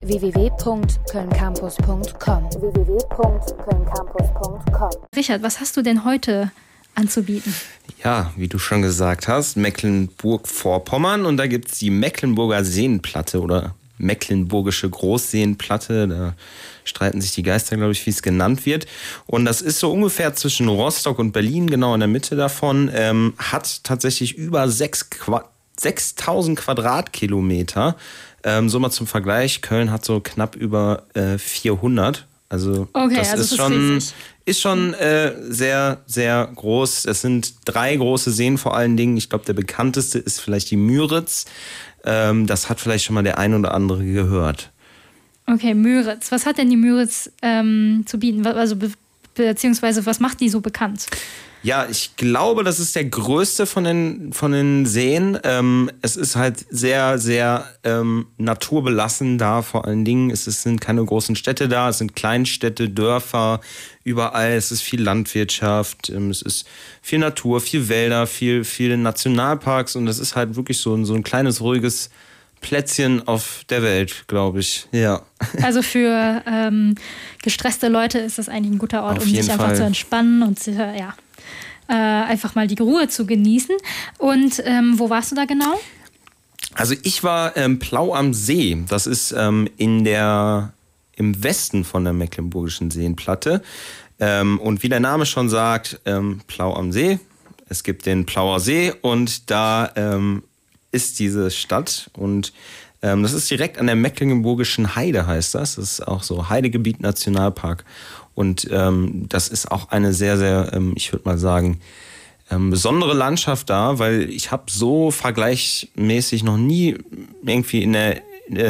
www.kölncampus.com. Richard, was hast du denn heute anzubieten? Ja, wie du schon gesagt hast, Mecklenburg-Vorpommern, und da gibt es die Mecklenburger Seenplatte oder Mecklenburgische Großseenplatte. Da streiten sich die Geister, glaube ich, wie es genannt wird. Und das ist so ungefähr zwischen Rostock und Berlin, genau in der Mitte davon. Hat tatsächlich über 6.000 Quadratkilometer. So mal zum Vergleich, Köln hat so knapp über 400. Also okay, das also ist schon sehr, sehr groß. Es sind 3 große Seen vor allen Dingen. Ich glaube, der bekannteste ist vielleicht die Müritz. Das hat vielleicht schon mal der ein oder andere gehört. Okay, Müritz. Was hat denn die Müritz zu bieten? Also beziehungsweise was macht die so bekannt? Ja, ich glaube, das ist der größte von den Seen. Es ist halt sehr, sehr naturbelassen da vor allen Dingen. Es sind keine großen Städte da, es sind Kleinstädte, Dörfer, überall. Es ist viel Landwirtschaft, es ist viel Natur, viel Wälder, viele Nationalparks, und das ist halt wirklich so ein kleines, ruhiges Plätzchen auf der Welt, glaube ich. Ja. Also für gestresste Leute ist das eigentlich ein guter Ort, auf um sich einfach zu entspannen und einfach mal die Ruhe zu genießen. Und wo warst du da genau? Also ich war Plau am See. Das ist im Westen von der Mecklenburgischen Seenplatte. Und wie der Name schon sagt, Plau am See. Es gibt den Plauer See, und da ist diese Stadt. Und das ist direkt an der Mecklenburgischen Heide, heißt das. Das ist auch so Heidegebiet Nationalpark. Und das ist auch eine sehr, sehr, ich würde mal sagen, besondere Landschaft da, weil ich habe so vergleichsmäßig noch nie irgendwie in der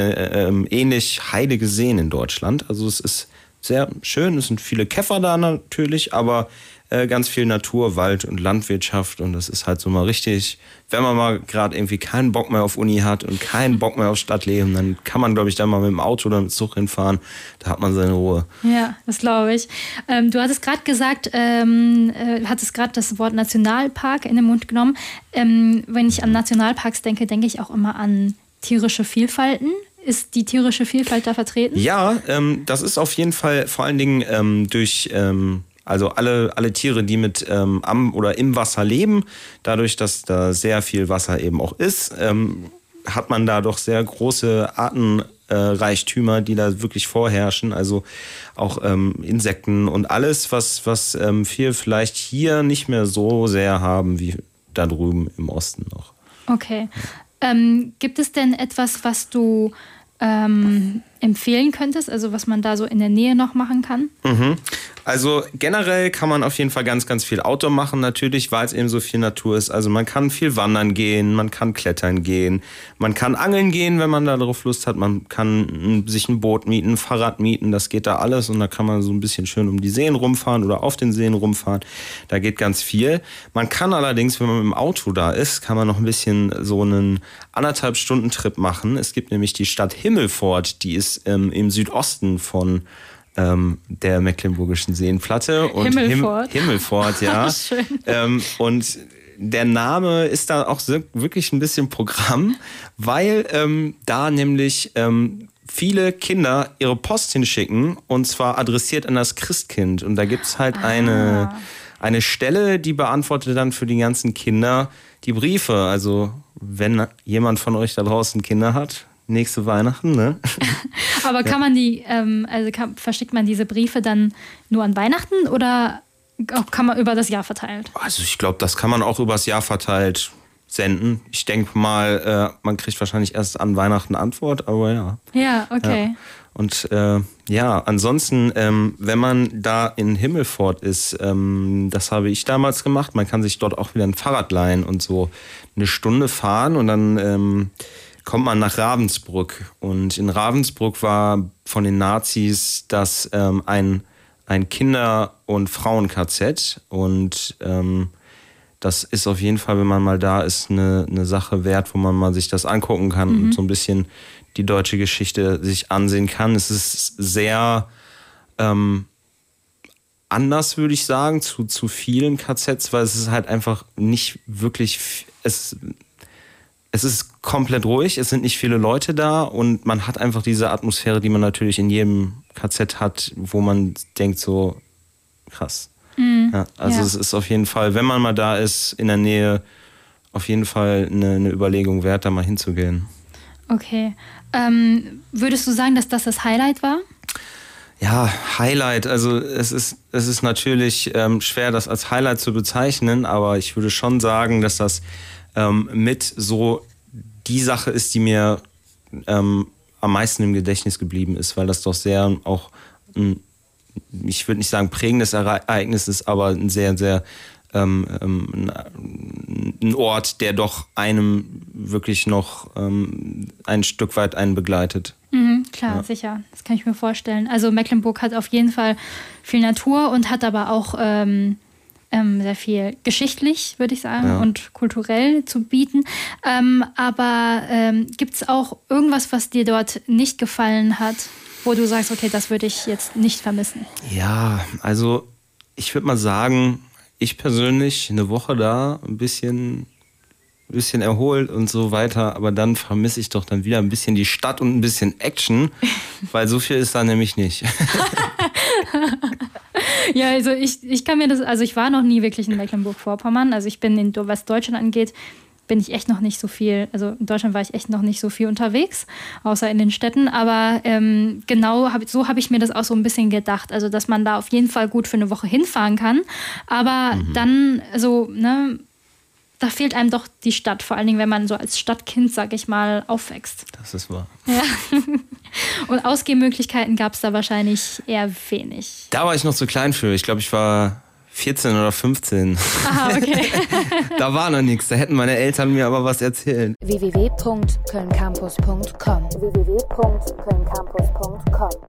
ähnlich Heide gesehen in Deutschland. Also es ist sehr schön, es sind viele Käfer da natürlich, aber ganz viel Natur, Wald und Landwirtschaft, und das ist halt so mal richtig, wenn man mal gerade irgendwie keinen Bock mehr auf Uni hat und keinen Bock mehr auf Stadtleben, dann kann man, glaube ich, da mal mit dem Auto oder mit dem Zug hinfahren, da hat man seine Ruhe. Ja, das glaube ich. Du hattest gerade gesagt, hattest gerade das Wort Nationalpark in den Mund genommen. Wenn ich an Nationalparks denke, denke ich auch immer an tierische Vielfalten. Ist die tierische Vielfalt da vertreten? Ja, das ist auf jeden Fall vor allen Dingen durch also alle Tiere, die mit am oder im Wasser leben, dadurch, dass da sehr viel Wasser eben auch ist, hat man da doch sehr große Artenreichtümer, die da wirklich vorherrschen. Also auch Insekten und alles, was wir vielleicht hier nicht mehr so sehr haben wie da drüben im Osten noch. Okay. Gibt es denn etwas, was du empfehlen könntest, also was man da so in der Nähe noch machen kann? Also generell kann man auf jeden Fall ganz, ganz viel Outdoor machen, natürlich, weil es eben so viel Natur ist. Also man kann viel wandern gehen, man kann klettern gehen, man kann angeln gehen, wenn man da drauf Lust hat. Man kann sich ein Boot mieten, ein Fahrrad mieten, das geht da alles. Und da kann man so ein bisschen schön um die Seen rumfahren oder auf den Seen rumfahren. Da geht ganz viel. Man kann allerdings, wenn man mit dem Auto da ist, kann man noch ein bisschen so einen 1,5-Stunden-Trip machen. Es gibt nämlich die Stadt Himmelpfort, die ist im Südosten von der Mecklenburgischen Seenplatte. Und Himmelpfort, ja. Schön. Und der Name ist da auch wirklich ein bisschen Programm, weil da nämlich viele Kinder ihre Post hinschicken, und zwar adressiert an das Christkind. Und da gibt es halt eine Stelle, die beantwortet dann für die ganzen Kinder die Briefe. Also wenn jemand von euch da draußen Kinder hat, nächste Weihnachten, ne? Aber kann man verschickt man diese Briefe dann nur an Weihnachten oder kann man über das Jahr verteilt? Also ich glaube, das kann man auch übers Jahr verteilt senden. Ich denke mal, man kriegt wahrscheinlich erst an Weihnachten Antwort, aber ja. Ja, okay. Ja. Und ansonsten, wenn man da in Himmelpfort ist, das habe ich damals gemacht, man kann sich dort auch wieder ein Fahrrad leihen und so eine Stunde fahren, und dann kommt man nach Ravensbrück. Und in Ravensbrück war von den Nazis das ein Kinder- und Frauen-KZ. Und das ist auf jeden Fall, wenn man mal da ist, eine Sache wert, wo man mal sich das angucken kann und so ein bisschen die deutsche Geschichte sich ansehen kann. Es ist sehr anders, würde ich sagen, zu vielen KZs, weil es ist halt einfach nicht wirklich, es ist komplett ruhig, es sind nicht viele Leute da und man hat einfach diese Atmosphäre, die man natürlich in jedem KZ hat, wo man denkt so, krass. Ja, also es ist auf jeden Fall, wenn man mal da ist, in der Nähe, auf jeden Fall eine Überlegung wert, da mal hinzugehen. Okay. Würdest du sagen, dass das das Highlight war? Ja, Highlight. Also es ist natürlich schwer, das als Highlight zu bezeichnen, aber ich würde schon sagen, dass das mit so die Sache ist, die mir am meisten im Gedächtnis geblieben ist, weil das doch sehr auch ich würde nicht sagen prägendes Ereignis ist, aber ein sehr, sehr ein Ort, der doch einem wirklich noch ein Stück weit einen begleitet. Klar, sicher. Das kann ich mir vorstellen. Also Mecklenburg hat auf jeden Fall viel Natur und hat aber auch sehr viel geschichtlich, würde ich sagen, und kulturell zu bieten. Aber gibt es auch irgendwas, was dir dort nicht gefallen hat, wo du sagst, okay, das würde ich jetzt nicht vermissen? Ja, also ich würde mal sagen, ich persönlich eine Woche da ein bisschen erholt und so weiter, aber dann vermisse ich doch dann wieder ein bisschen die Stadt und ein bisschen Action, weil so viel ist da nämlich nicht. Ja, also ich kann mir das, also ich war noch nie wirklich in Mecklenburg-Vorpommern, also ich bin, was Deutschland angeht, bin ich echt noch nicht so viel, also in Deutschland war ich echt noch nicht so viel unterwegs, außer in den Städten, aber so habe ich mir das auch so ein bisschen gedacht, also dass man da auf jeden Fall gut für eine Woche hinfahren kann, aber dann so, ne, da fehlt einem doch die Stadt, vor allen Dingen, wenn man so als Stadtkind, sag ich mal, aufwächst. Das ist wahr. Ja. Und Ausgehmöglichkeiten gab es da wahrscheinlich eher wenig. Da war ich noch zu klein für, ich glaube, ich war 14 oder 15. Aha, okay. Da war noch nichts, da hätten meine Eltern mir aber was erzählt. www.kölncampus.com